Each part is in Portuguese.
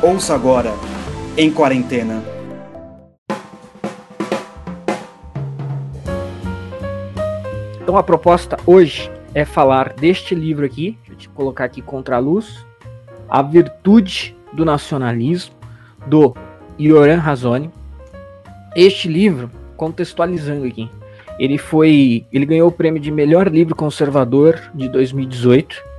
Ouça agora, em quarentena. Então a proposta hoje é falar deste livro aqui, deixa eu te colocar aqui contra a luz, A Virtude do Nacionalismo, do Yoram Razoni. Este livro, contextualizando aqui, ele ganhou o prêmio de melhor livro conservador de 2018.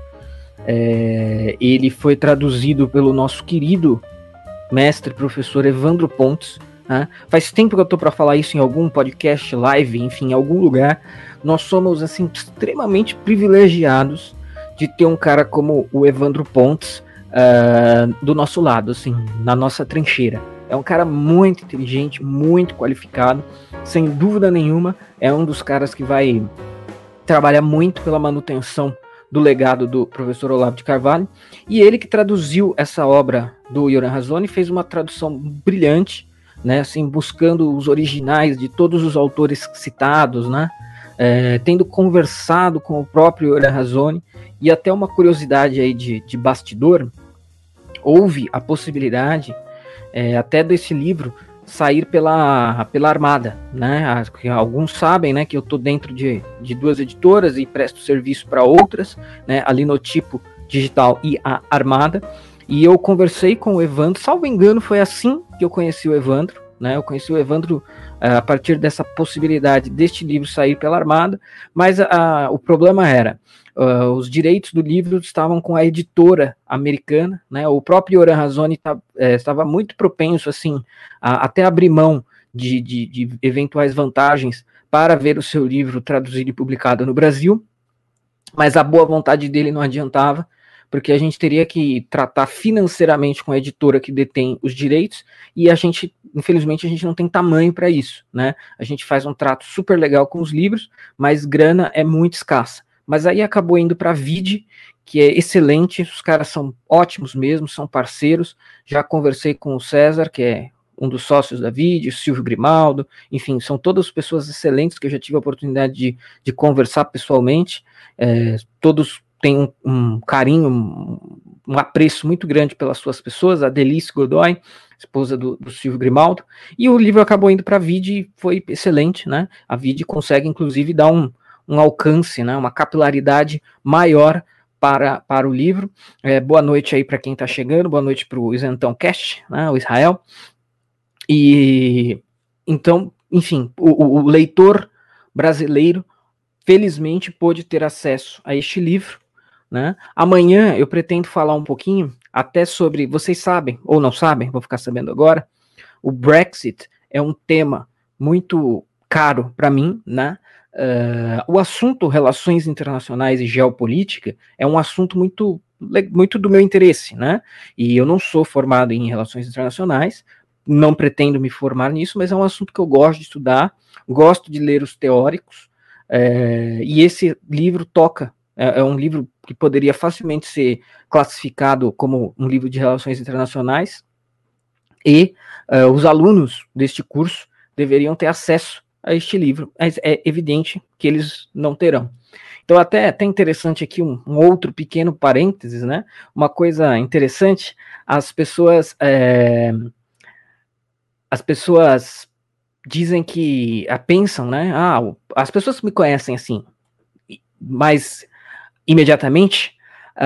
Ele foi traduzido pelo nosso querido mestre, professor Evandro Pontes. Né? Faz tempo que eu estou para falar isso em algum podcast, live, enfim, em algum lugar. Nós somos assim extremamente privilegiados de ter um cara como o Evandro Pontes do nosso lado, assim, na nossa trincheira. É um cara muito inteligente, muito qualificado, sem dúvida nenhuma. É um dos caras que vai trabalhar muito pela manutenção do legado do professor Olavo de Carvalho, e ele que traduziu essa obra do Yoram Razoni, fez uma tradução brilhante, né, assim, buscando os originais de todos os autores citados, né, tendo conversado com o próprio Yoram Razoni, e até uma curiosidade aí de bastidor, houve a possibilidade até desse livro sair pela Armada, né? Alguns sabem, né, que eu estou dentro de duas editoras e presto serviço para outras, né, a Linotipo Digital e a Armada, e eu conversei com o Evandro, salvo engano foi assim que eu conheci o Evandro, né? Eu conheci o Evandro a partir dessa possibilidade deste livro sair pela Armada, mas o problema era os direitos do livro estavam com a editora americana, né? O próprio Yoram Razoni estava muito propenso assim, a até abrir mão de eventuais vantagens para ver o seu livro traduzido e publicado no Brasil, mas a boa vontade dele não adiantava, porque a gente teria que tratar financeiramente com a editora que detém os direitos, e infelizmente, a gente não tem tamanho para isso, né? A gente faz um trato super legal com os livros, mas grana é muito escassa. Mas aí acabou indo para a Vide, que é excelente, os caras são ótimos mesmo, são parceiros. Já conversei com o César, que é um dos sócios da Vide, o Silvio Grimaldo, enfim, são todas pessoas excelentes que eu já tive a oportunidade de conversar pessoalmente. Todos têm um carinho, um apreço muito grande pelas suas pessoas, a Delice Godoy, esposa do Silvio Grimaldo, e o livro acabou indo para a Vide e foi excelente, né? A Vide consegue, inclusive, dar um alcance, né, uma capilaridade maior para o livro. Boa noite aí para quem está chegando, boa noite para o Isentão Cast, né, o Israel. E então, enfim, o leitor brasileiro felizmente pôde ter acesso a este livro, né? Amanhã eu pretendo falar um pouquinho até sobre, vocês sabem ou não sabem, vou ficar sabendo agora, o Brexit é um tema muito caro para mim, né? O assunto relações internacionais e geopolítica é um assunto muito do meu interesse, né? E eu não sou formado em relações internacionais, não pretendo me formar nisso, mas é um assunto que eu gosto de estudar, gosto de ler os teóricos, e esse livro é um livro que poderia facilmente ser classificado como um livro de relações internacionais, e os alunos deste curso deveriam ter acesso a este livro, mas é evidente que eles não terão. Então, até interessante aqui um outro pequeno parênteses, né? Uma coisa interessante, as pessoas dizem que pensam, né? As pessoas que me conhecem assim, mais imediatamente,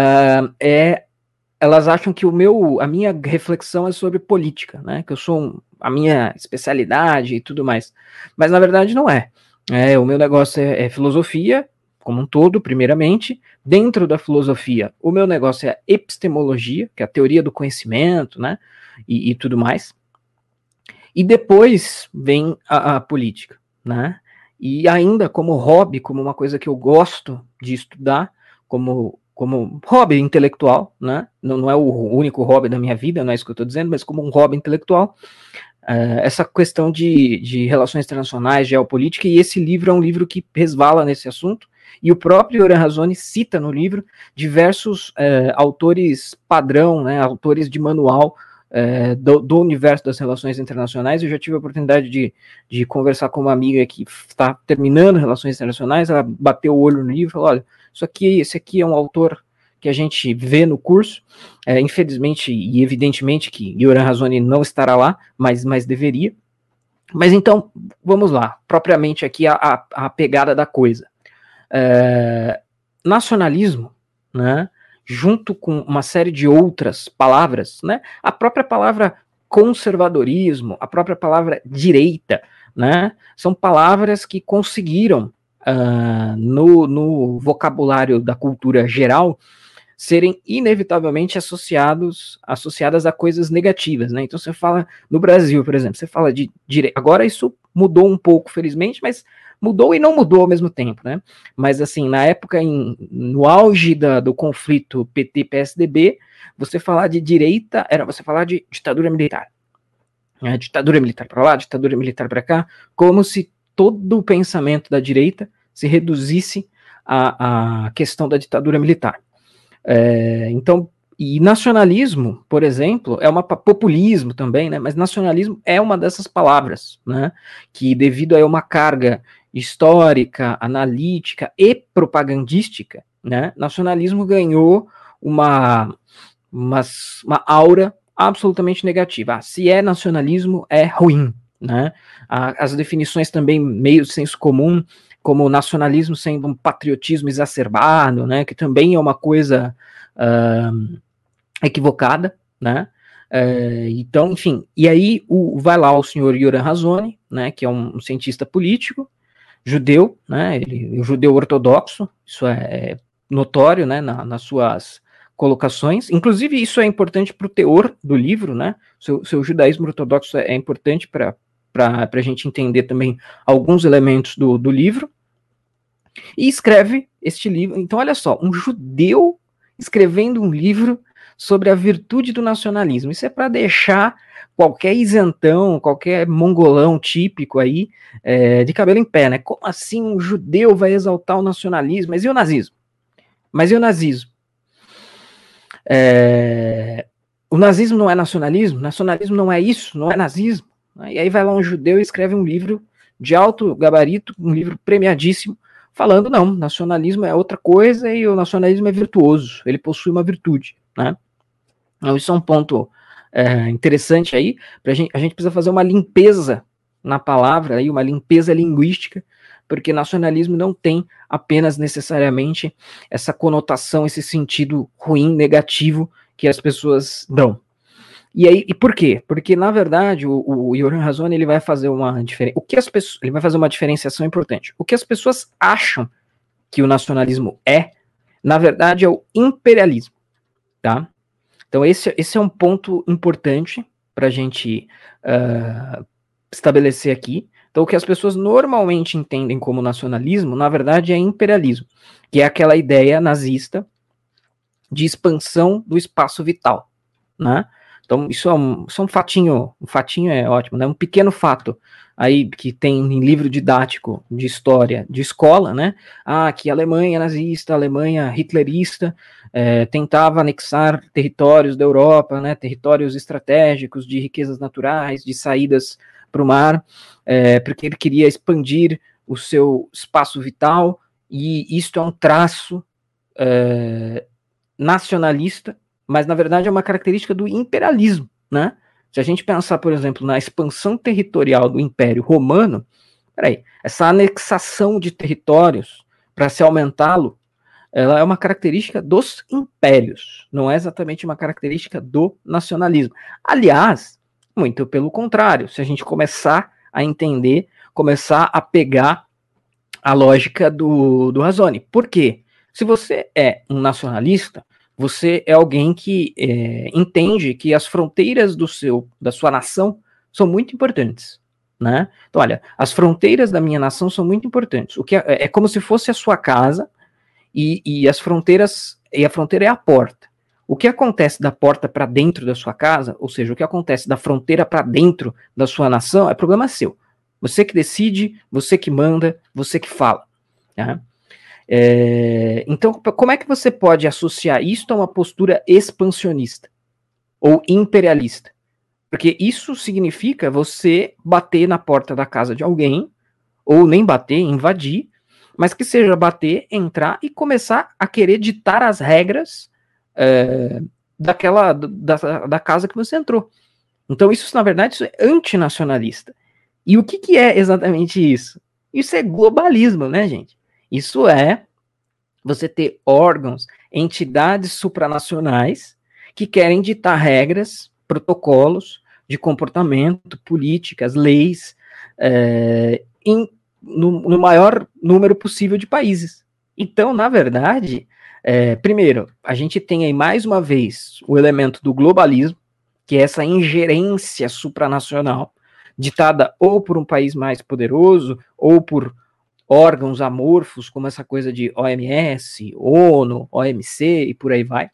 elas acham que a minha reflexão é sobre política, né? Que eu sou a minha especialidade e tudo mais. Mas na verdade não é. O meu negócio é filosofia, como um todo, primeiramente. Dentro da filosofia, o meu negócio é epistemologia, que é a teoria do conhecimento, né? E tudo mais. E depois vem a política, né? E ainda como hobby, como uma coisa que eu gosto de estudar, como hobby intelectual, né? Não é o único hobby da minha vida, não é isso que eu estou dizendo, mas como um hobby intelectual, essa questão de relações internacionais, geopolítica, e esse livro é um livro que resvala nesse assunto, e o próprio Yoram Razoni cita no livro diversos autores padrão, né? Autores de manual do universo das relações internacionais. Eu já tive a oportunidade de conversar com uma amiga que está terminando relações internacionais, ela bateu o olho no livro e falou, olha, esse aqui é um autor que a gente vê no curso, infelizmente e evidentemente que Yoram Razoni não estará lá, mas deveria. Mas então, vamos lá, propriamente aqui a pegada da coisa. Nacionalismo, né, junto com uma série de outras palavras, né, a própria palavra conservadorismo, a própria palavra direita, né, são palavras que conseguiram, no vocabulário da cultura geral, serem inevitavelmente associadas a coisas negativas, né? Então você fala, no Brasil, por exemplo, você fala de direita, agora isso mudou um pouco, felizmente, mas mudou e não mudou ao mesmo tempo, né? Mas assim, na época, no auge do conflito PT-PSDB, você falar de direita era você falar de ditadura militar. Ditadura militar para lá, ditadura militar para cá, como se todo o pensamento da direita se reduzisse à questão da ditadura militar. Então, e nacionalismo, por exemplo, populismo também, né? Mas nacionalismo é uma dessas palavras, né? Que devido a uma carga histórica, analítica e propagandística, né? Nacionalismo ganhou uma aura absolutamente negativa. Se é nacionalismo, é ruim, né? As definições também meio de senso comum, como nacionalismo sendo um patriotismo exacerbado, né, que também é uma coisa equivocada, né, então, enfim, e aí vai lá o senhor Yoram Razoni, né, que é um cientista político, judeu, né, ele judeu ortodoxo, isso é notório, né, nas suas colocações, inclusive isso é importante para o teor do livro, né, seu judaísmo ortodoxo é importante para a gente entender também alguns elementos do livro, e escreve este livro. Então, olha só, um judeu escrevendo um livro sobre a virtude do nacionalismo. Isso é para deixar qualquer isentão, qualquer mongolão típico aí, de cabelo em pé, né? Como assim um judeu vai exaltar o nacionalismo? Mas e o nazismo? O nazismo não é nacionalismo? Nacionalismo não é isso? Não é nazismo? E aí vai lá um judeu e escreve um livro de alto gabarito, um livro premiadíssimo, falando, não, nacionalismo é outra coisa e o nacionalismo é virtuoso, ele possui uma virtude, né? Então isso é um ponto interessante aí, a gente precisa fazer uma limpeza na palavra, aí, uma limpeza linguística, porque nacionalismo não tem apenas necessariamente essa conotação, esse sentido ruim, negativo que as pessoas dão. E por quê? Porque, na verdade, o Yoram Razoni ele vai fazer uma diferença. Ele vai fazer uma diferenciação importante. O que as pessoas acham que o nacionalismo na verdade, é o imperialismo. Tá? Então, esse é um ponto importante para a gente estabelecer aqui. Então, o que as pessoas normalmente entendem como nacionalismo, na verdade, é imperialismo, que é aquela ideia nazista de expansão do espaço vital, né? Então, isso é um fatinho é ótimo, né? Um pequeno fato aí que tem em livro didático de história de escola, né? Que a Alemanha nazista, a Alemanha hitlerista tentava anexar territórios da Europa, né? Territórios estratégicos de riquezas naturais, de saídas para o mar, porque ele queria expandir o seu espaço vital, e isto é um traço nacionalista, mas na verdade é uma característica do imperialismo, né? Se a gente pensar, por exemplo, na expansão territorial do Império Romano, essa anexação de territórios para se aumentá-lo, ela é uma característica dos impérios, não é exatamente uma característica do nacionalismo. Aliás, muito pelo contrário, se a gente começar a entender, começar a pegar a lógica do Razoni. Por quê? Se você é um nacionalista, você é alguém que entende que as fronteiras da sua nação são muito importantes, né? Então, olha, as fronteiras da minha nação são muito importantes. O que é como se fosse a sua casa e as fronteiras, e a fronteira é a porta. O que acontece da porta para dentro da sua casa, ou seja, o que acontece da fronteira para dentro da sua nação, é problema seu. Você que decide, você que manda, você que fala, né? Então, como é que você pode associar isso a uma postura expansionista ou imperialista? Porque isso significa você bater na porta da casa de alguém, ou nem bater, invadir, mas que seja bater, entrar e começar a querer ditar as regras da casa que você entrou. Então isso, na verdade, isso é antinacionalista. E o que é exatamente isso? Isso é globalismo, né, gente? Isso é você ter órgãos, entidades supranacionais que querem ditar regras, protocolos de comportamento, políticas, leis, no maior número possível de países. Então, na verdade, primeiro, a gente tem aí mais uma vez o elemento do globalismo, que é essa ingerência supranacional, ditada ou por um país mais poderoso, ou por órgãos amorfos, como essa coisa de OMS, ONU, OMC e por aí vai.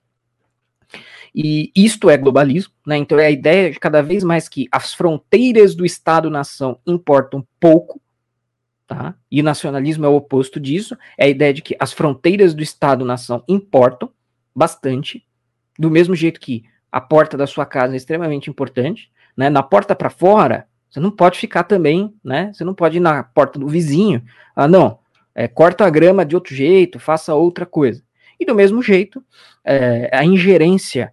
E isto é globalismo, né? Então é a ideia de cada vez mais que as fronteiras do Estado-nação importam pouco, tá? E o nacionalismo é o oposto disso, é a ideia de que as fronteiras do Estado-nação importam bastante, do mesmo jeito que a porta da sua casa é extremamente importante, né? Na porta para fora, você não pode ficar também, né? Você não pode ir na porta do vizinho, não, corta a grama de outro jeito, faça outra coisa. E do mesmo jeito, a ingerência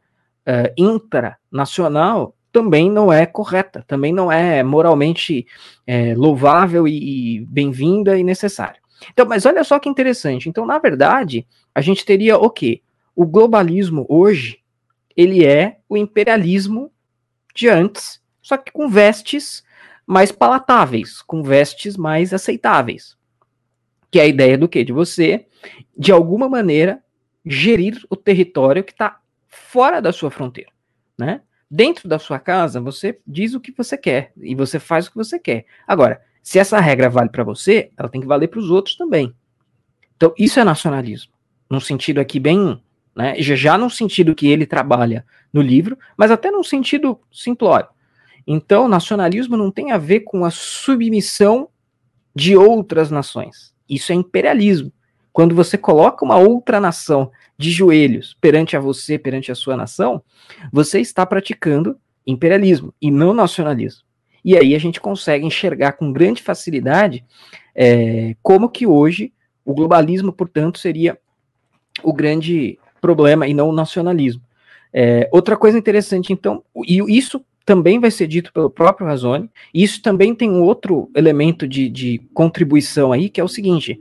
intranacional também não é correta, também não é moralmente louvável e bem-vinda e necessária. Então, mas olha só que interessante. Então, na verdade, a gente teria o quê? O globalismo hoje, ele é o imperialismo de antes, só que com vestes mais palatáveis, com vestes mais aceitáveis. Que é a ideia do quê? De você, de alguma maneira, gerir o território que está fora da sua fronteira, né? Dentro da sua casa, você diz o que você quer e você faz o que você quer. Agora, se essa regra vale para você, ela tem que valer para os outros também. Então, isso é nacionalismo, num sentido aqui bem, né, já num sentido que ele trabalha no livro, mas até num sentido simplório. Então, nacionalismo não tem a ver com a submissão de outras nações. Isso é imperialismo. Quando você coloca uma outra nação de joelhos perante a você, perante a sua nação, você está praticando imperialismo e não nacionalismo. E aí a gente consegue enxergar com grande facilidade como que hoje o globalismo, portanto, seria o grande problema e não o nacionalismo. Outra coisa interessante, então, e isso também vai ser dito pelo próprio Razzoni, e isso também tem um outro elemento de contribuição aí, que é o seguinte,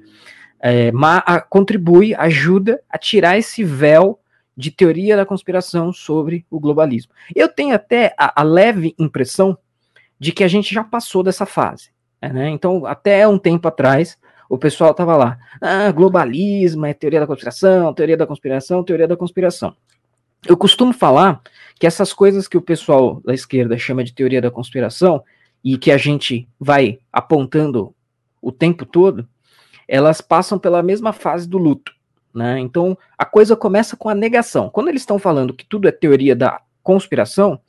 contribui, ajuda a tirar esse véu de teoria da conspiração sobre o globalismo. Eu tenho até a leve impressão de que a gente já passou dessa fase, né? Então, até um tempo atrás, o pessoal estava lá, globalismo, é teoria da conspiração, teoria da conspiração, teoria da conspiração. Eu costumo falar que essas coisas que o pessoal da esquerda chama de teoria da conspiração e que a gente vai apontando o tempo todo, elas passam pela mesma fase do luto, né? Então, a coisa começa com a negação. Quando eles estão falando que tudo é teoria da conspiração,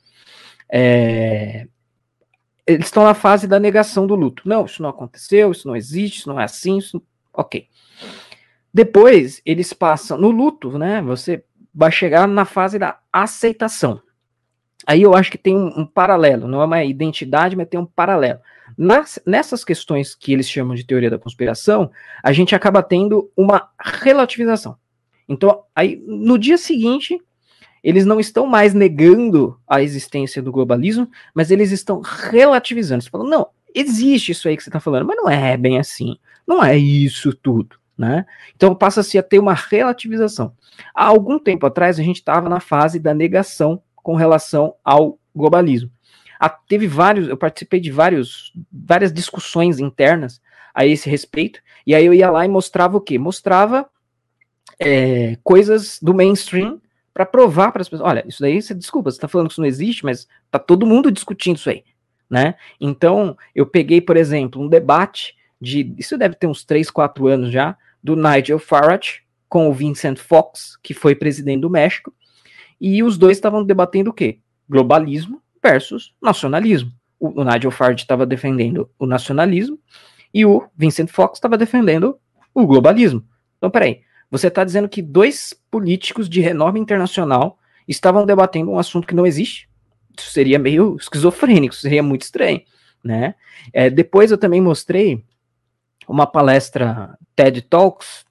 eles estão na fase da negação do luto. Não, isso não aconteceu, isso não existe, isso não é assim, isso... Ok. Depois, eles passam no luto, né? Você vai chegar na fase da aceitação. Aí eu acho que tem um paralelo, não é uma identidade, mas tem um paralelo. Nessas questões que eles chamam de teoria da conspiração, a gente acaba tendo uma relativização. Então, aí, no dia seguinte, eles não estão mais negando a existência do globalismo, mas eles estão relativizando. Eles falam, não, existe isso aí que você está falando, mas não é bem assim. Não é isso tudo, né? Então passa-se a ter uma relativização. Há algum tempo atrás, a gente estava na fase da negação com relação ao globalismo. Eu participei de várias discussões internas a esse respeito, e aí eu ia lá e mostrava o quê? Mostrava coisas do mainstream para provar para as pessoas, olha, isso daí, você está falando que isso não existe, mas tá todo mundo discutindo isso aí, né? Então, eu peguei, por exemplo, um debate isso deve ter uns 3, 4 anos já, do Nigel Farage com o Vincent Fox, que foi presidente do México, e os dois estavam debatendo o quê? Globalismo versus nacionalismo. O Nigel Farage estava defendendo o nacionalismo e o Vincent Fox estava defendendo o globalismo. Então, peraí, você está dizendo que dois políticos de renome internacional estavam debatendo um assunto que não existe? Isso seria meio esquizofrênico, seria muito estranho, né? Depois eu também mostrei uma palestra TED Talks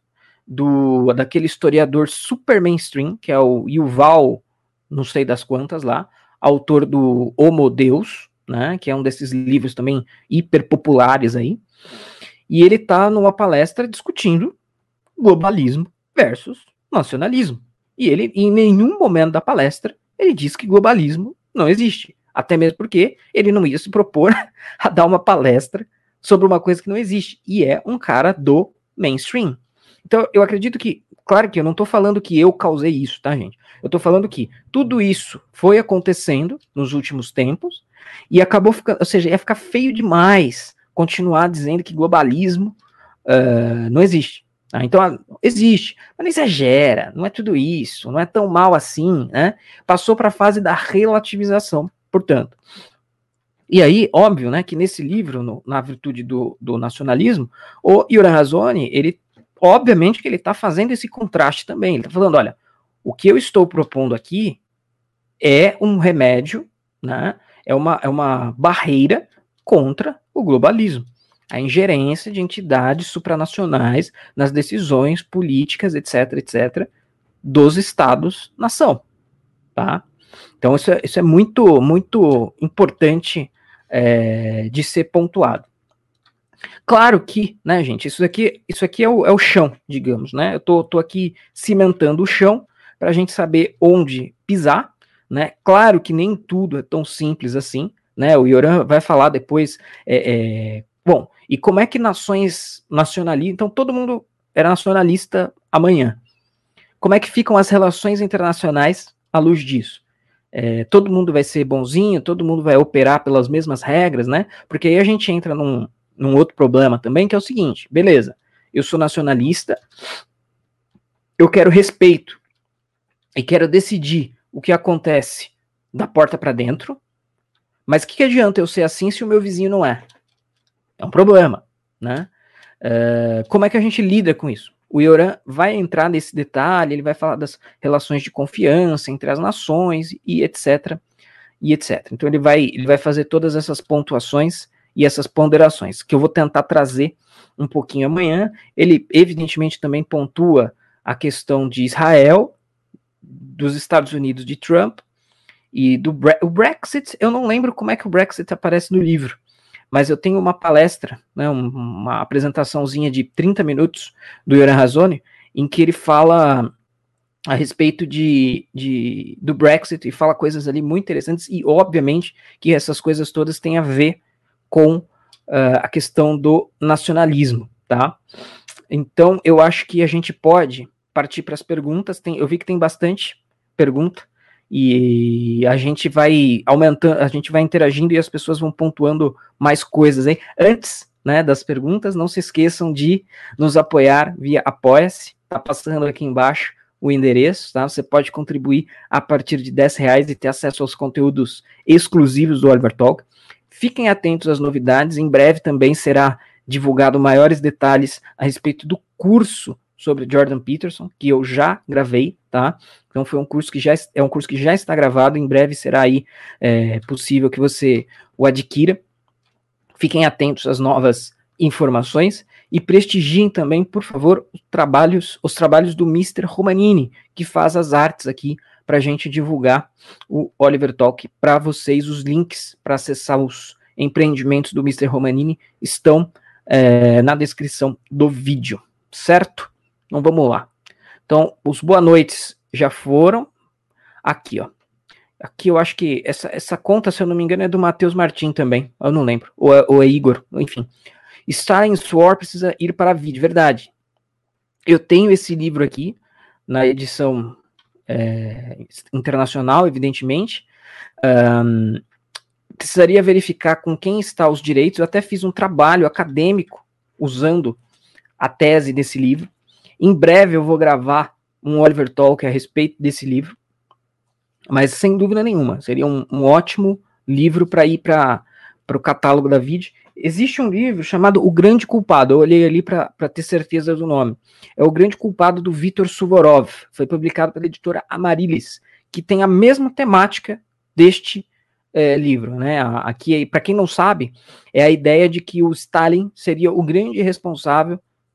daquele historiador super mainstream, que é o Yuval, não sei das quantas lá, autor do Homo Deus, né, que é um desses livros também hiper populares aí, e ele está numa palestra discutindo globalismo versus nacionalismo. E ele, em nenhum momento da palestra, ele diz que globalismo não existe. Até mesmo porque ele não ia se propor a dar uma palestra sobre uma coisa que não existe. E é um cara do mainstream. Então, eu acredito que, claro que eu não estou falando que eu causei isso, tá, gente? Eu estou falando que tudo isso foi acontecendo nos últimos tempos e acabou ficando, ou seja, ia ficar feio demais continuar dizendo que globalismo não existe. Ah, então, existe, mas não exagera, não é tudo isso, não é tão mal assim, né? Passou para a fase da relativização, portanto. E aí, óbvio, né, que nesse livro, na virtude do nacionalismo, o Yoram Razoni, ele, obviamente que ele está fazendo esse contraste também, ele está falando, olha, o que eu estou propondo aqui é um remédio, né, é uma barreira contra o globalismo. A ingerência de entidades supranacionais nas decisões políticas, etc., etc., dos Estados-nação, tá? Então isso é muito, muito importante de ser pontuado. Claro que, né, gente, isso aqui é o chão, digamos, né? Eu tô aqui cimentando o chão para a gente saber onde pisar, né? Claro que nem tudo é tão simples assim, né? O Yoram vai falar depois. Bom, e como é que nações nacionalistas. Então, todo mundo era nacionalista amanhã. Como é que ficam as relações internacionais à luz disso? Todo mundo vai ser bonzinho, todo mundo vai operar pelas mesmas regras, né? Porque aí a gente entra num outro problema também, que é o seguinte: beleza, eu sou nacionalista, eu quero respeito e quero decidir o que acontece da porta para dentro, mas o que adianta eu ser assim se o meu vizinho não é? É um problema, né? Como é que a gente lida com isso? O Yoram vai entrar nesse detalhe, ele vai falar das relações de confiança entre as nações e etc, e etc. Então ele vai fazer todas essas pontuações e essas ponderações, que eu vou tentar trazer um pouquinho amanhã. Ele, evidentemente, também pontua a questão de Israel, dos Estados Unidos de Trump, e o Brexit. Eu não lembro como é que o Brexit aparece no livro, mas eu tenho uma palestra, né, uma apresentaçãozinha de 30 minutos do Yoram Razoni, em que ele fala a respeito do Brexit e fala coisas ali muito interessantes, e obviamente que essas coisas todas têm a ver com a questão do nacionalismo, tá? Então, eu acho que a gente pode partir para as perguntas. Eu vi que tem bastante pergunta, e a gente vai aumentando, a gente vai interagindo e as pessoas vão pontuando mais coisas aí. Antes, né, das perguntas, não se esqueçam de nos apoiar via Apoia-se, tá passando aqui embaixo o endereço, tá? Você pode contribuir a partir de R$10 e ter acesso aos conteúdos exclusivos do Oliver Talk. Fiquem atentos às novidades, em breve também será divulgado maiores detalhes a respeito do curso sobre Jordan Peterson, que eu já gravei, tá? Então foi um curso que já está gravado, em breve será aí possível que você o adquira. Fiquem atentos às novas informações e prestigiem também, por favor, os trabalhos do Mr. Romanini, que faz as artes aqui para a gente divulgar o Oliver Talk para vocês. Os links para acessar os empreendimentos do Mr. Romanini estão na descrição do vídeo, certo? Então vamos lá. Então, os boa noites já foram. Aqui, ó. Aqui eu acho que essa conta, se eu não me engano, é do Matheus Martins também. Eu não lembro. Ou é Igor, enfim. Starling Sword precisa ir para vídeo. Verdade. Eu tenho esse livro aqui, na edição internacional, evidentemente. Precisaria verificar com quem está os direitos. Eu até fiz um trabalho acadêmico usando a tese desse livro. Em breve eu vou gravar um Oliver Talk a respeito desse livro, mas sem dúvida nenhuma, seria um ótimo livro para ir para o catálogo da Vide. Existe um livro chamado O Grande Culpado, eu olhei ali para ter certeza do nome. É O Grande Culpado, do Vitor Suvorov, foi publicado pela editora Amaryllis, que tem a mesma temática deste livro, né? Aqui, para quem não sabe, é a ideia de que o Stalin seria o grande responsável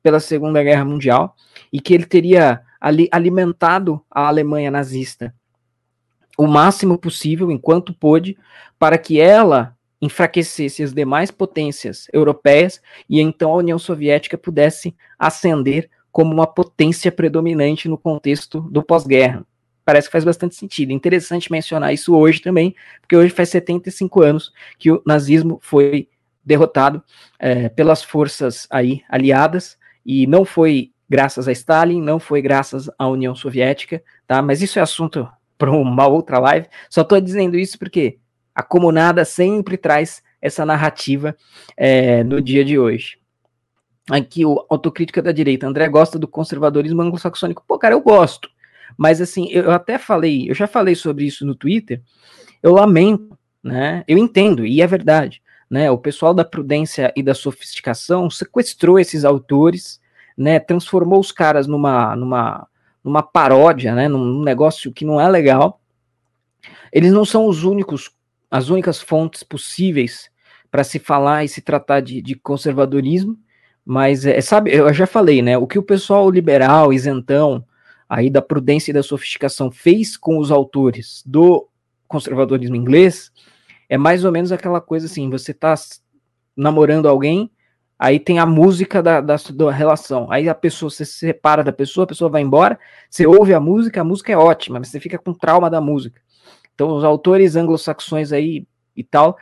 pela Segunda Guerra Mundial e que ele teria alimentado a Alemanha nazista o máximo possível, enquanto pôde, para que ela enfraquecesse as demais potências europeias e então a União Soviética pudesse ascender como uma potência predominante no contexto do pós-guerra. Parece que faz bastante sentido. Interessante mencionar isso hoje também, porque hoje faz 75 anos que o nazismo foi derrotado pelas forças aí aliadas, e não foi graças a Stalin, não foi graças à União Soviética, tá? Mas isso é assunto para uma outra live. Só estou dizendo isso porque a Comunada sempre traz essa narrativa no dia de hoje. Aqui o Autocrítica da Direita. André gosta do conservadorismo anglo-saxônico. Pô, cara, eu gosto. Mas assim, eu já falei sobre isso no Twitter. Eu lamento, né? Eu entendo, e é verdade, né? O pessoal da prudência e da sofisticação sequestrou esses autores, né? Transformou os caras numa paródia, né? Num negócio que não é legal. Eles não são as únicas fontes possíveis para se falar e se tratar de conservadorismo, mas sabe, eu já falei, né? O que o pessoal liberal, isentão, aí da prudência e da sofisticação fez com os autores do conservadorismo inglês é mais ou menos aquela coisa assim: você tá namorando alguém, aí tem a música da relação, aí a pessoa, você se separa da pessoa, a pessoa vai embora, você ouve a música é ótima, mas você fica com trauma da música. Então os autores anglo-saxões aí e tal,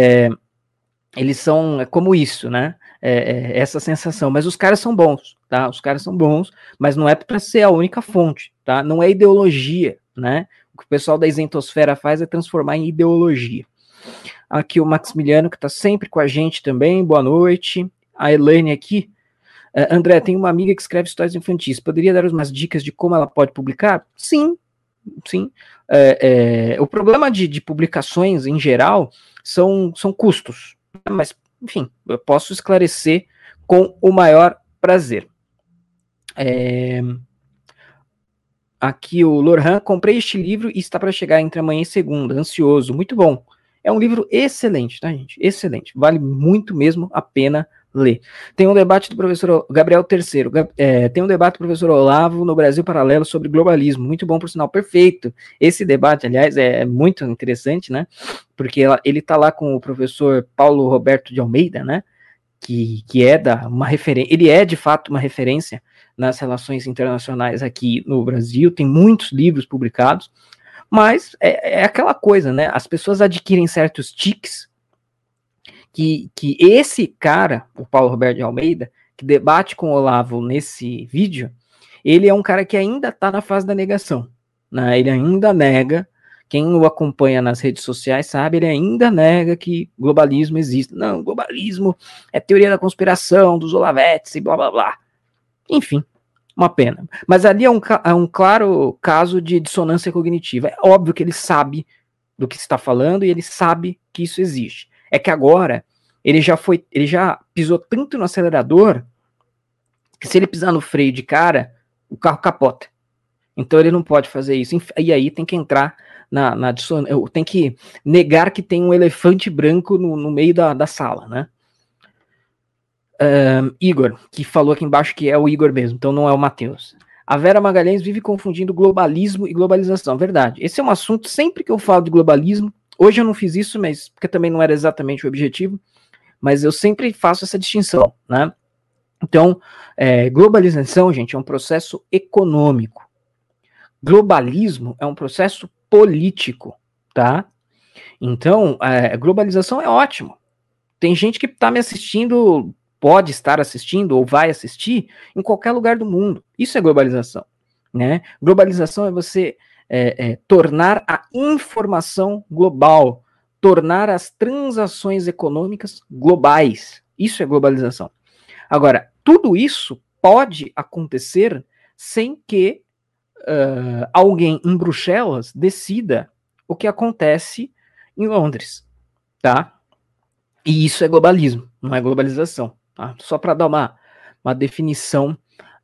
eles são como isso, né? Essa sensação, mas os caras são bons, tá? Os caras são bons, mas não é para ser a única fonte, tá? Não é ideologia, né? O que o pessoal da isentosfera faz é transformar em ideologia. Aqui o Maximiliano, que está sempre com a gente também, boa noite. A Elaine aqui. André, tem uma amiga que escreve histórias infantis. Poderia dar umas dicas de como ela pode publicar? Sim. O problema de publicações, em geral, são custos. Mas, enfim, eu posso esclarecer com o maior prazer. Aqui o Lorhan, comprei este livro e está para chegar entre amanhã e segunda, ansioso, muito bom. É um livro excelente, tá, gente? Excelente. Vale muito mesmo a pena ler. Tem um debate do professor Gabriel III. Tem um debate do professor Olavo no Brasil Paralelo sobre globalismo. Muito bom, por sinal. Perfeito. Esse debate, aliás, é muito interessante, né? Porque ele tá lá com o professor Paulo Roberto de Almeida, né? Que é uma referência. Ele é, de fato, uma referência nas relações internacionais aqui no Brasil. Tem muitos livros publicados. Mas é aquela coisa, né? As pessoas adquirem certos tiques que esse cara, o Paulo Roberto de Almeida, que debate com o Olavo nesse vídeo, ele é um cara que ainda está na fase da negação, né? Ele ainda nega, quem o acompanha nas redes sociais sabe, ele ainda nega que globalismo existe. Não, globalismo é teoria da conspiração, dos Olavetes e blá blá blá. Enfim. Uma pena. Mas ali é um claro caso de dissonância cognitiva. É óbvio que ele sabe do que está falando e ele sabe que isso existe. É que agora ele já pisou tanto no acelerador que se ele pisar no freio de cara, o carro capota. Então ele não pode fazer isso. E aí tem que entrar na dissonância. Tem que negar que tem um elefante branco no meio da sala, né? Igor, que falou aqui embaixo que é o Igor mesmo, então não é o Matheus. A Vera Magalhães vive confundindo globalismo e globalização. Verdade. Esse é um assunto, sempre que eu falo de globalismo, hoje eu não fiz isso, mas porque também não era exatamente o objetivo, mas eu sempre faço essa distinção, né? Então, globalização, gente, é um processo econômico. Globalismo é um processo político, tá? Então, globalização é ótimo. Tem gente que está me assistindo, pode estar assistindo ou vai assistir em qualquer lugar do mundo. Isso é globalização, né? Globalização é você tornar a informação global, tornar as transações econômicas globais. Isso é globalização. Agora, tudo isso pode acontecer sem que alguém em Bruxelas decida o que acontece em Londres, tá? E isso é globalismo, não é globalização. Tá? Só para dar uma definição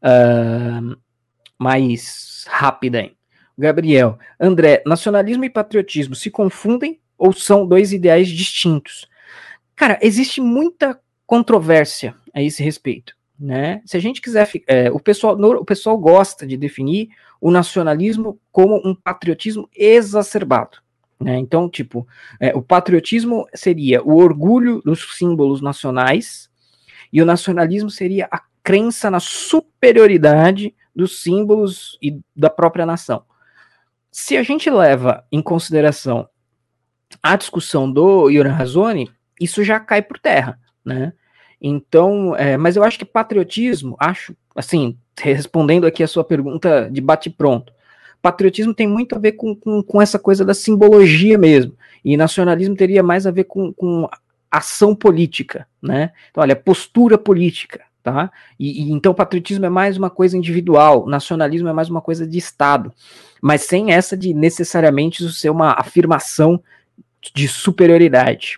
mais rápida aí. Gabriel, André, nacionalismo e patriotismo se confundem ou são dois ideais distintos? Cara, existe muita controvérsia a esse respeito, né? Se a gente quiser, o pessoal gosta de definir o nacionalismo como um patriotismo exacerbado, né? Então, tipo, o patriotismo seria o orgulho dos símbolos nacionais e o nacionalismo seria a crença na superioridade dos símbolos e da própria nação. Se a gente leva em consideração a discussão do Yoram Razoni, isso já cai por terra, né? Então, mas eu acho que patriotismo, assim, respondendo aqui a sua pergunta de bate-pronto, patriotismo tem muito a ver com essa coisa da simbologia mesmo, e nacionalismo teria mais a ver com ação política, né? Então, olha, postura política, tá? E então patriotismo é mais uma coisa individual, nacionalismo é mais uma coisa de Estado, mas sem essa de necessariamente isso ser uma afirmação de superioridade.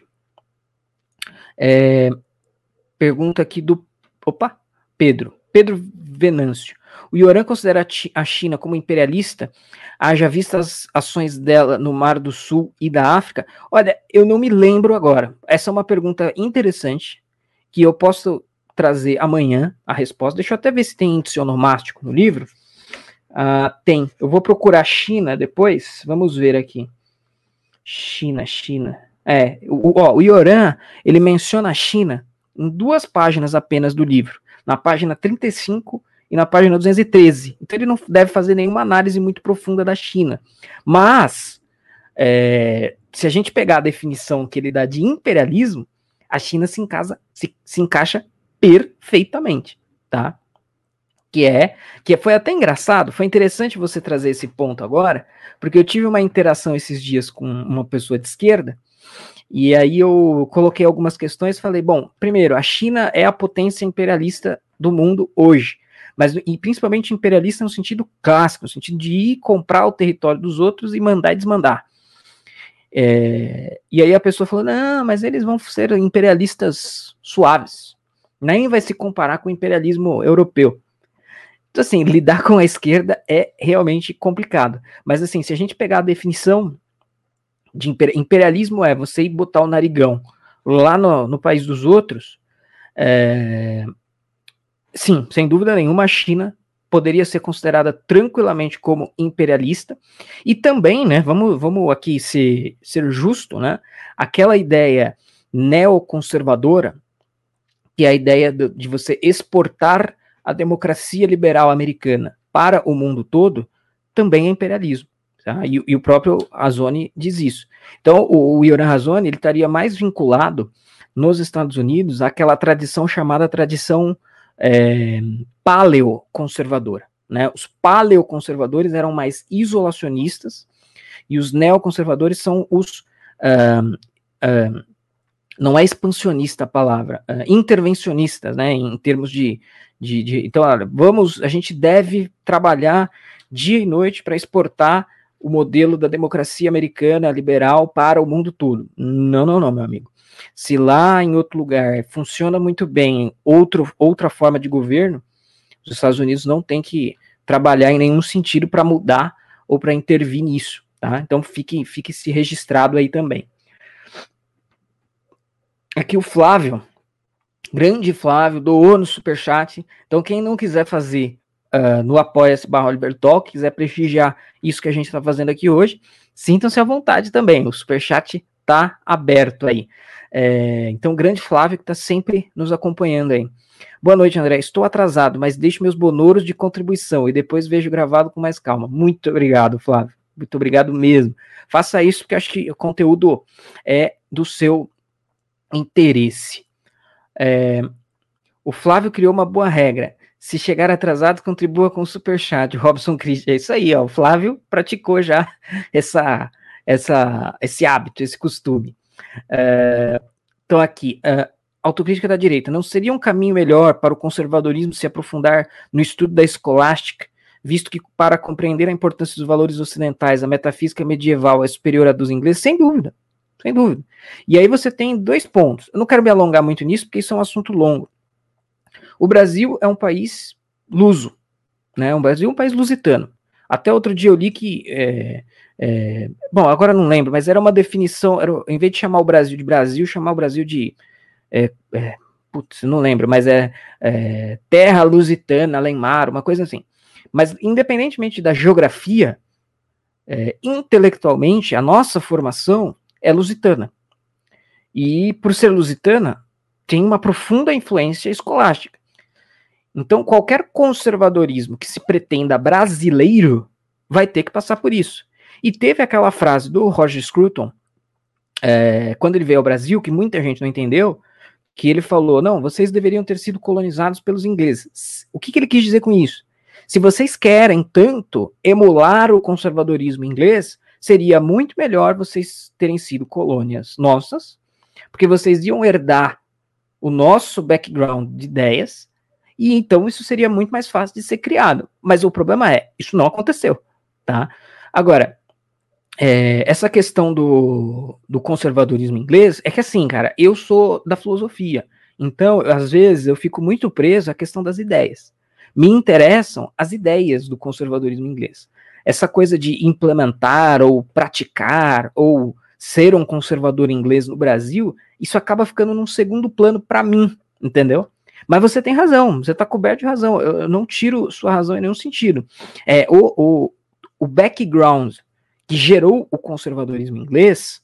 Pergunta aqui do Pedro Venâncio. O Yoram considera a China como imperialista, haja vista as ações dela no Mar do Sul e da África? Olha, eu não me lembro agora. Essa é uma pergunta interessante, que eu posso trazer amanhã a resposta. Deixa eu até ver se tem índice onomástico no livro. Tem. Eu vou procurar China depois. Vamos ver aqui. China. O Yoram, ele menciona a China em 2 páginas apenas do livro, na página 35 e na página 213. Então ele não deve fazer nenhuma análise muito profunda da China. Mas, se a gente pegar a definição que ele dá de imperialismo, a China se encaixa perfeitamente, tá? Que foi até engraçado, foi interessante você trazer esse ponto agora, porque eu tive uma interação esses dias com uma pessoa de esquerda, e aí eu coloquei algumas questões e falei, bom, primeiro, a China é a potência imperialista do mundo hoje, mas e principalmente imperialista no sentido clássico, no sentido de ir comprar o território dos outros e mandar e desmandar. E aí a pessoa falou, não, mas eles vão ser imperialistas suaves, nem vai se comparar com o imperialismo europeu. Então, assim, lidar com a esquerda é realmente complicado. Mas, assim, se a gente pegar a definição de imperialismo é você ir botar o narigão lá no país dos outros, sim, sem dúvida nenhuma, a China poderia ser considerada tranquilamente como imperialista. E também, né, vamos aqui ser justo, né, aquela ideia neoconservadora, que é a ideia de você exportar a democracia liberal americana para o mundo todo, também é imperialismo. Tá? E o próprio Razoni diz isso. Então, o Yoram Razoni, ele estaria mais vinculado nos Estados Unidos àquela tradição chamada tradição paleoconservadora. Né? Os paleoconservadores eram mais isolacionistas e os neoconservadores são os... não é expansionista a palavra, intervencionistas, né, em termos de então, olha, a gente deve trabalhar dia e noite para exportar o modelo da democracia americana liberal para o mundo todo. Não, meu amigo. Se lá em outro lugar funciona muito bem outra forma de governo, os Estados Unidos não tem que trabalhar em nenhum sentido para mudar ou para intervir nisso, tá? Então fique-se registrado aí também. Aqui o Flávio, grande Flávio, doou no Superchat. Então, quem não quiser fazer no apoia-se/Oliver Talk, quiser prestigiar isso que a gente está fazendo aqui hoje, sintam-se à vontade também. O Superchat está aberto aí. Então, grande Flávio que está sempre nos acompanhando aí. Boa noite, André. Estou atrasado, mas deixo meus bonouros de contribuição e depois vejo gravado com mais calma. Muito obrigado, Flávio. Muito obrigado mesmo. Faça isso, porque acho que o conteúdo é do seu interesse. O Flávio criou uma boa regra. Se chegar atrasado, contribua com o Superchat. Robson Christian. É isso aí, ó. O Flávio praticou já esse hábito, esse costume. Então aqui, autocrítica da direita. Não seria um caminho melhor para o conservadorismo se aprofundar no estudo da escolástica, visto que para compreender a importância dos valores ocidentais, a metafísica medieval é superior à dos ingleses? Sem dúvida. Sem dúvida. E aí você tem 2 pontos. Eu não quero me alongar muito nisso, porque isso é um assunto longo. O Brasil é um país luso, né? O Brasil é um país lusitano. Até outro dia eu li que... bom, agora não lembro, mas era uma definição... em vez de chamar o Brasil de Brasil, chamar o Brasil de putz, não lembro, mas é terra lusitana, além mar, uma coisa assim. Mas independentemente da geografia, intelectualmente, a nossa formação é lusitana. E por ser lusitana, tem uma profunda influência escolástica. Então, qualquer conservadorismo que se pretenda brasileiro vai ter que passar por isso. E teve aquela frase do Roger Scruton, quando ele veio ao Brasil, que muita gente não entendeu, que ele falou, não, vocês deveriam ter sido colonizados pelos ingleses. O que ele quis dizer com isso? Se vocês querem tanto emular o conservadorismo inglês, seria muito melhor vocês terem sido colônias nossas, porque vocês iam herdar o nosso background de ideias, e então isso seria muito mais fácil de ser criado. Mas o problema isso não aconteceu, tá? Agora, essa questão do conservadorismo inglês, é que assim, cara, eu sou da filosofia, então, às vezes, eu fico muito preso à questão das ideias. Me interessam as ideias do conservadorismo inglês. Essa coisa de implementar, ou praticar, ou ser um conservador inglês no Brasil, isso acaba ficando num segundo plano para mim, entendeu? Mas você tem razão, você está coberto de razão, eu não tiro sua razão em nenhum sentido. O background que gerou o conservadorismo inglês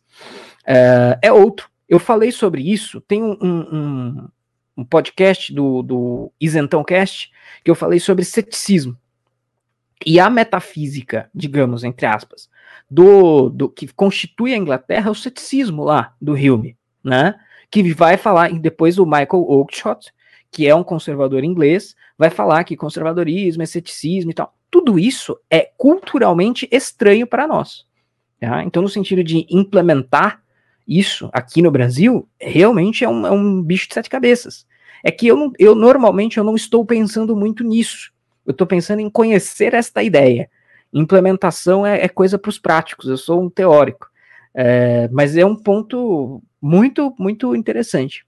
é outro. Eu falei sobre isso, tem um podcast do Isentão Cast, que eu falei sobre ceticismo. E a metafísica, digamos, entre aspas, do que constitui a Inglaterra, é o ceticismo lá do Hume, né? Que vai falar, e depois o Michael Oakeshott, que é um conservador inglês, vai falar que conservadorismo é ceticismo e tal. Tudo isso é culturalmente estranho para nós. Tá? Então, no sentido de implementar isso aqui no Brasil, realmente é um bicho de sete cabeças. É que eu normalmente não estou pensando muito nisso. Eu estou pensando em conhecer esta ideia. Implementação é coisa para os práticos. Eu sou um teórico. Mas é um ponto muito, muito interessante.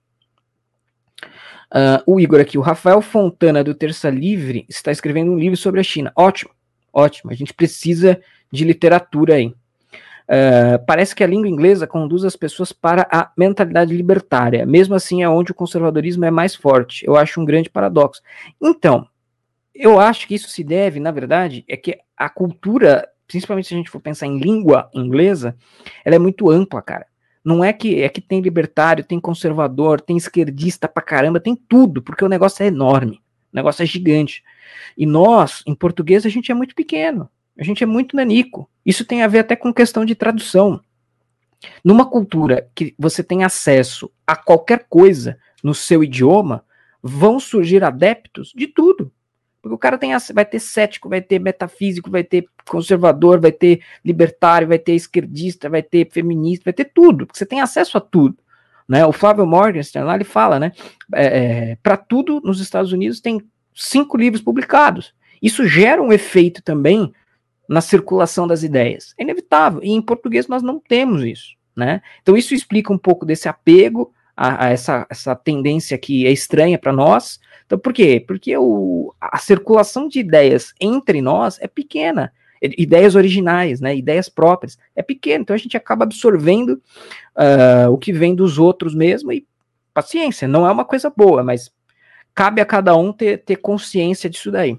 O Igor aqui, o Rafael Fontana, do Terça Livre, está escrevendo um livro sobre a China. Ótimo, ótimo. A gente precisa de literatura aí. Parece que a língua inglesa conduz as pessoas para a mentalidade libertária. Mesmo assim, é onde o conservadorismo é mais forte. Eu acho um grande paradoxo. Então, eu acho que isso se deve, na verdade, é que a cultura, principalmente se a gente for pensar em língua inglesa, ela é muito ampla, cara. Não é que tem libertário, tem conservador, tem esquerdista pra caramba, tem tudo, porque o negócio é enorme, o negócio é gigante. E nós, em português, a gente é muito pequeno, a gente é muito nanico. Isso tem a ver até com questão de tradução. Numa cultura que você tem acesso a qualquer coisa no seu idioma, vão surgir adeptos de tudo. Porque o cara vai ter cético, vai ter metafísico, vai ter conservador, vai ter libertário, vai ter esquerdista, vai ter feminista, vai ter tudo, porque você tem acesso a tudo. Né? O Flávio Morgenstern lá, ele fala, né? Para tudo nos Estados Unidos tem 5 livros publicados. Isso gera um efeito também na circulação das ideias. É inevitável. E em português nós não temos isso. Né? Então isso explica um pouco desse apego a essa tendência que é estranha para nós. Então, por quê? Porque a circulação de ideias entre nós é pequena. Ideias originais, né? Ideias próprias, é pequena. Então a gente acaba absorvendo o que vem dos outros mesmo, e paciência, não é uma coisa boa, mas cabe a cada um ter consciência disso daí.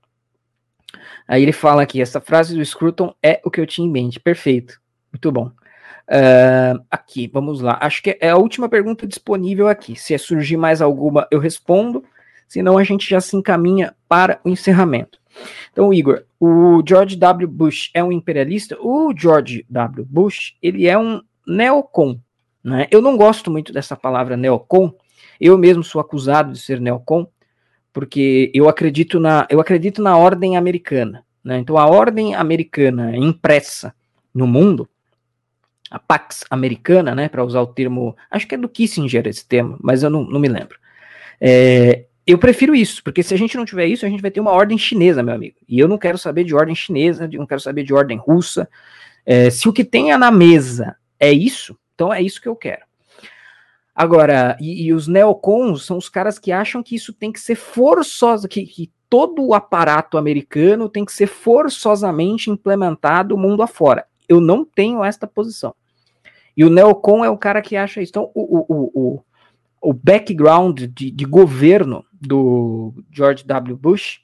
Aí ele fala aqui, essa frase do Scruton é o que eu tinha em mente. Perfeito, muito bom. Aqui, vamos lá. Acho que é a última pergunta disponível aqui. Se surgir mais alguma, eu respondo. Senão a gente já se encaminha para o encerramento. Então, Igor, o George W. Bush é um imperialista? O George W. Bush, ele é um neocon. Né? Eu não gosto muito dessa palavra neocon. Eu mesmo sou acusado de ser neocon, porque eu acredito na ordem americana. Né? Então, a ordem americana impressa no mundo, a Pax Americana, né, para usar o termo, acho que é do Kissinger esse termo, mas eu não me lembro. Eu prefiro isso, porque se a gente não tiver isso, a gente vai ter uma ordem chinesa, meu amigo. E eu não quero saber de ordem chinesa, não quero saber de ordem russa. Se o que tenha na mesa é isso, então é isso que eu quero. Agora, e os neocons são os caras que acham que isso tem que ser forçoso, que todo o aparato americano tem que ser forçosamente implementado mundo afora. Eu não tenho esta posição. E o neocon é o cara que acha isso. Então, o background de governo do George W. Bush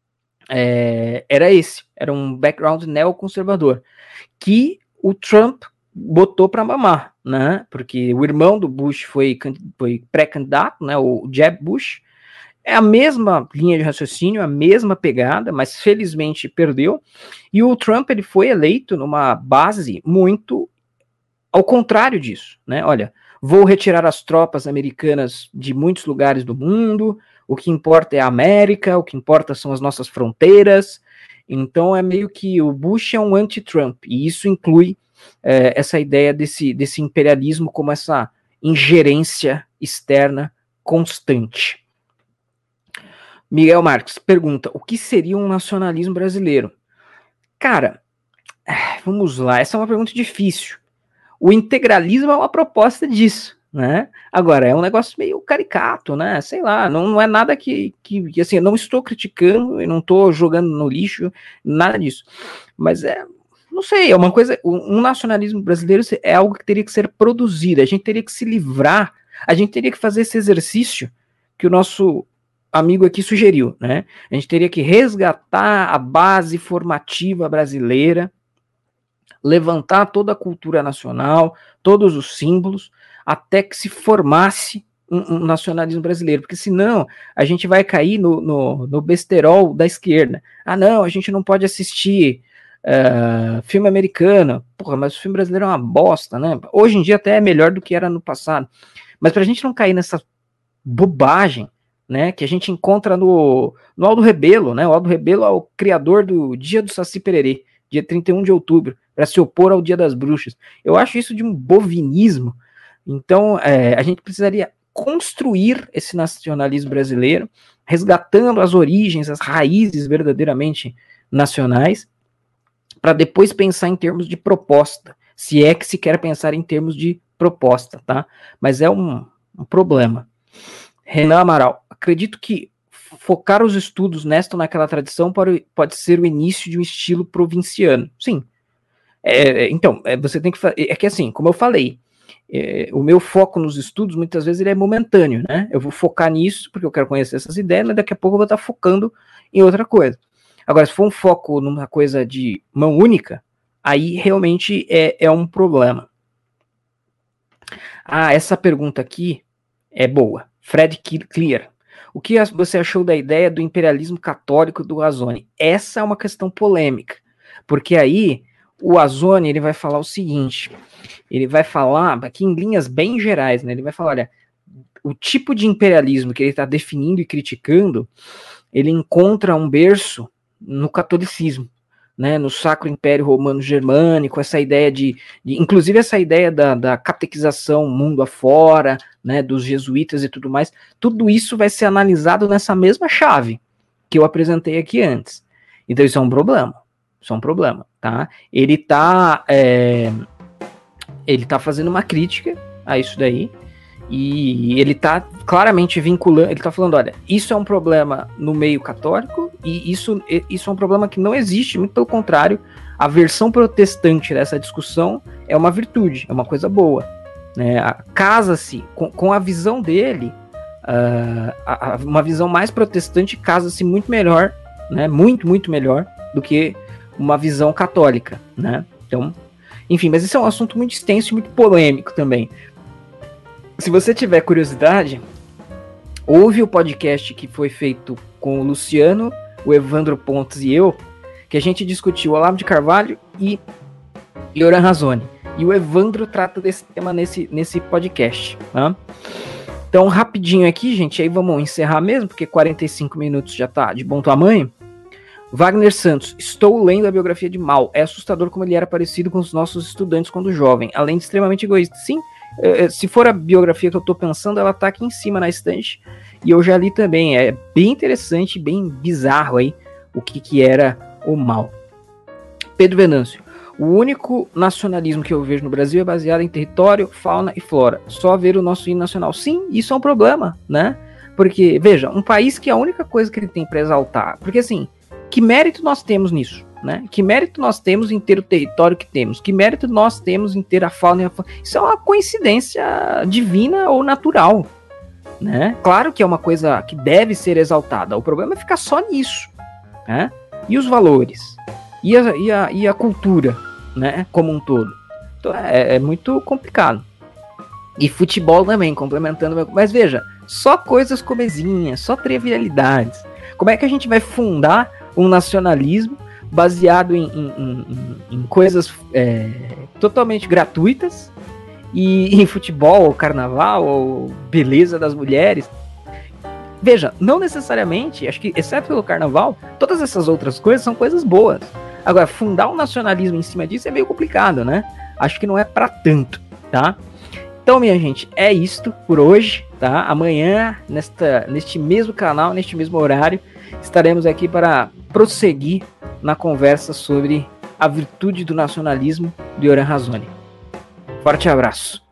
era esse, era um background neoconservador, que o Trump botou para mamar, né? Porque o irmão do Bush foi pré-candidato, né? O Jeb Bush, é a mesma linha de raciocínio, a mesma pegada, mas felizmente perdeu. E o Trump ele foi eleito numa base muito ao contrário disso, né? Olha, vou retirar as tropas americanas de muitos lugares do mundo, o que importa é a América, o que importa são as nossas fronteiras. Então é meio que o Bush é um anti-Trump, e isso inclui essa ideia desse imperialismo como essa ingerência externa constante. Miguel Marques pergunta, o que seria um nacionalismo brasileiro? Cara, vamos lá, essa é uma pergunta difícil. O integralismo é uma proposta disso, né? Agora, é um negócio meio caricato, né? Sei lá, não é nada que assim, eu não estou criticando, eu não estou jogando no lixo, nada disso. Mas não sei, é uma coisa, um nacionalismo brasileiro é algo que teria que ser produzido, a gente teria que se livrar, a gente teria que fazer esse exercício que o nosso amigo aqui sugeriu, né? A gente teria que resgatar a base formativa brasileira, levantar toda a cultura nacional, todos os símbolos, até que se formasse um nacionalismo brasileiro, porque senão a gente vai cair no besterol da esquerda. Ah, não, a gente não pode assistir filme americano. Porra, mas o filme brasileiro é uma bosta, né? Hoje em dia até é melhor do que era no passado. Mas pra gente não cair nessa bobagem, né, que a gente encontra no Aldo Rebelo, né? O Aldo Rebelo é o criador do Dia do Saci Pererê, dia 31 de outubro, para se opor ao Dia das Bruxas. Eu acho isso de um bovinismo. Então, a gente precisaria construir esse nacionalismo brasileiro, resgatando as origens, as raízes verdadeiramente nacionais, para depois pensar em termos de proposta, se é que se quer pensar em termos de proposta, tá? Mas é um problema. Renan Amaral, acredito que focar os estudos nesta ou naquela tradição pode ser o início de um estilo provinciano. Sim. Então, você tem que fazer. É que assim, como eu falei, o meu foco nos estudos, muitas vezes, ele é momentâneo, né? Eu vou focar nisso, porque eu quero conhecer essas ideias, mas daqui a pouco eu vou estar focando em outra coisa. Agora, se for um foco numa coisa de mão única, aí realmente é um problema. Ah, essa pergunta aqui é boa. Fred Clear. O que você achou da ideia do imperialismo católico do Azzoni? Essa é uma questão polêmica, porque aí o Azzoni ele vai falar o seguinte, ele vai falar, aqui em linhas bem gerais, né, ele vai falar, olha, o tipo de imperialismo que ele está definindo e criticando, ele encontra um berço no catolicismo, né, no Sacro Império Romano Germânico, essa ideia inclusive essa ideia da catequização mundo afora, né, dos jesuítas e tudo mais, tudo isso vai ser analisado nessa mesma chave que eu apresentei aqui antes. Então isso é um problema, tá? Ele tá fazendo uma crítica a isso daí, e ele tá claramente vinculando, ele tá falando, olha, isso é um problema no meio católico, e isso é um problema que não existe, muito pelo contrário, a versão protestante dessa discussão é uma virtude, é uma coisa boa, né? Casa-se com a visão dele, uma visão mais protestante casa-se muito melhor, né? Muito melhor do que uma visão católica, né? Então, enfim, mas esse é um assunto muito extenso e muito polêmico também. Se você tiver curiosidade, ouve o podcast que foi feito com o Luciano, o Evandro Pontes e eu, que a gente discutiu Olavo de Carvalho e Yoram Razzoni. E o Evandro trata desse tema nesse podcast. Tá? Então, rapidinho aqui, gente, aí vamos encerrar mesmo, porque 45 minutos já tá de bom tamanho. Wagner Santos, estou lendo a biografia de Mao. É assustador como ele era parecido com os nossos estudantes quando jovem, além de extremamente egoísta. Sim, se for a biografia que eu tô pensando, ela tá aqui em cima na estante, e eu já li também, é bem interessante, bem bizarro aí, o que era o Mao. Pedro Venâncio, o único nacionalismo que eu vejo no Brasil é baseado em território, fauna e flora, só ver o nosso hino nacional. Sim, isso é um problema, né, porque, veja, um país que a única coisa que ele tem para exaltar, porque assim, que mérito nós temos nisso? Né? Que mérito nós temos em ter o território que temos? Que mérito nós temos em ter a fauna e a flora? Isso é uma coincidência divina ou natural. né? Claro que é uma coisa que deve ser exaltada. O problema é ficar só nisso, né? E os valores? E a cultura, né? Como um todo. Então é muito complicado. E futebol também, complementando. Mas veja, só coisas comezinhas, só trivialidades. Como é que a gente vai fundar um nacionalismo baseado em coisas totalmente gratuitas, e em futebol, ou carnaval, ou beleza das mulheres? Veja, não necessariamente, acho que, exceto pelo carnaval, todas essas outras coisas são coisas boas. Agora, fundar um nacionalismo em cima disso é meio complicado, né? Acho que não é pra tanto, tá? Então, minha gente, é isto por hoje, tá? Amanhã, neste mesmo canal, neste mesmo horário, estaremos aqui para prosseguir na conversa sobre a virtude do nacionalismo de Yoran Razoni. Forte abraço.